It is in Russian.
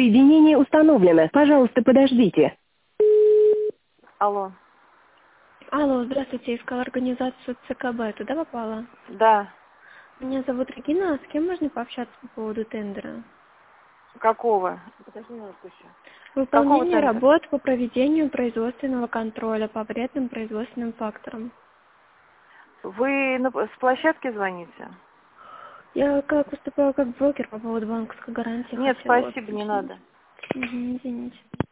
Соединение установлено. Пожалуйста, подождите. Алло. Алло, здравствуйте, искала организацию ЦКБ. Туда попала? Да. Меня зовут Регина, а с кем можно пообщаться по поводу тендера? Какого? Подожди минутку еще. Какого Выполнение тендера? работ по проведению производственного контроля по вредным производственным факторам. Вы с площадки звоните? Я как выступаю как брокер по поводу банковской гарантии. Нет, хотела вас спасибо, не уточнить. надо. Извините.